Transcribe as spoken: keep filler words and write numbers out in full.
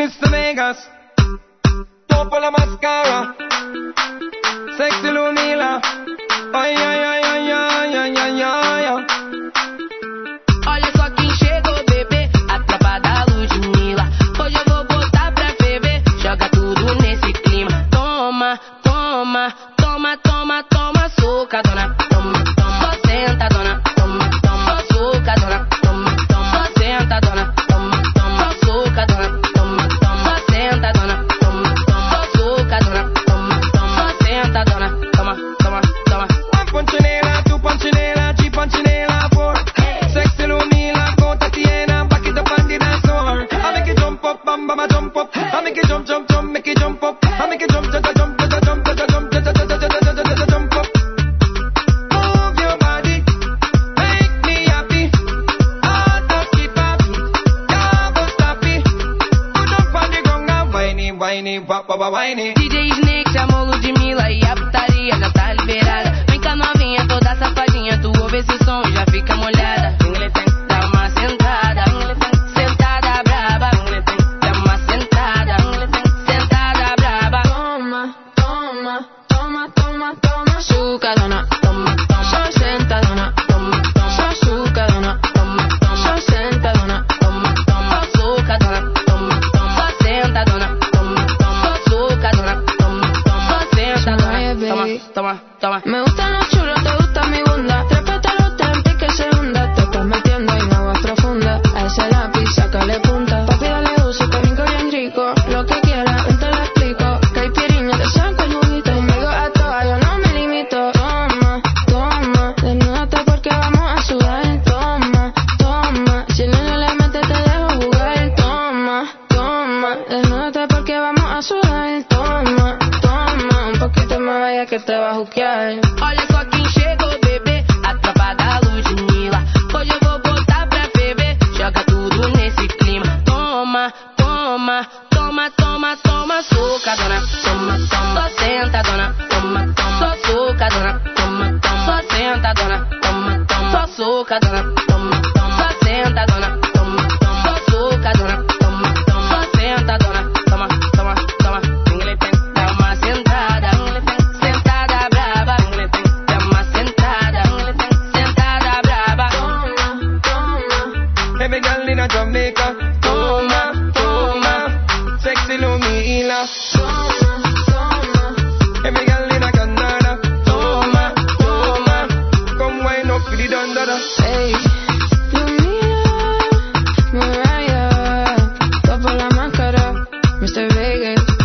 mister Vegas, topo la mascara, sexy Lumila, ai ai ai ai ai ai ai ai. Olha só quem chegou, bebê, a tropa da Ludmilla. Hoje eu vou botar pra ferver, joga tudo nesse clima. Toma, toma, toma, toma, toma, socadona. Toma, toma, sentadona. Toma, toma, socadona. Toma, toma, sentadona. Toma, toma, socadona. Toma, toma, sentadona. Toma, toma, socadona. Toma, toma, sentadona. Toma, toma, toma. One punchinela, two punchinela, three punchinela, four. Sexy Lumila, go Tatiana, back it up and the dance floor. I make it jump up, bam bam, I jump up. I make it jump, jump, jump, make it jump up. I make it jump, jump, jump, jump, jump, jump, jump, jump, jump, jump up. Move your body, make me happy. Heart just keep up, can't stop it. Put up on the ground and whiny, whiny, wap wap whiny. D J Snake chamou Ludmilla e a putaria já tá liberada. Vem cá novinha, toda safadinha, tu ouve esse som e já fica molhada. Dá uma sentada, sentada braba. Dá uma sentada, sentada braba. Toma, toma, toma, toma, toma, chucadona. Toma, toma, só sentadona. Toma, toma, só chucadona. Toma, toma, só sentadona. Toma, toma, socadona. Toma, toma, só sentadona. Toma, toma, socadona. Toma, toma, sentadona. Toma, toma, toma. Me gustan los chulos, te gusta mi bunda. Trépatelo antes que se hunda. Te estás metiendo en aguas profundas. A ese lápiz, sácale punta. Papi, dale uso, te brinco bien rico. Lo que quieras, ven te lo explico. Caipirinha, te saco el juguito. Conmigo a toa, yo no me limito. Toma, toma, desnúdate porque vamos a sudar. Toma, toma, si el niño le mete te dejo jugar. Toma, toma, desnúdate porque vamos a sudar. Toma, toma, un poquito más vaya que te va a juquear. Olha só quem chegou, bebê, a tropa da Ludmilla. Hoje eu vou botar pra ferver, joga tudo nesse clima. Toma, toma, toma, toma, toma, socadona. Toma, toma, só sentadona. Toma, toma, só socadona. Toma, toma, só sentadona. Toma, toma, só socadona. Toma, toma, só sentadona. Toma, toma, só socadona. Toma, toma, só sentadona. Toma, toma, toma. Dá uma sentada, sentada braba. Dá uma sentada, sentada braba. Toma, toma. Every girl in a Jamaica, toma, toma, sexy Lumila. Toma, toma. Every girl in a Canada, toma, toma, come wind up with the dandada. Hey, Lumila, Mariah, topo la máscara, mister Vegas.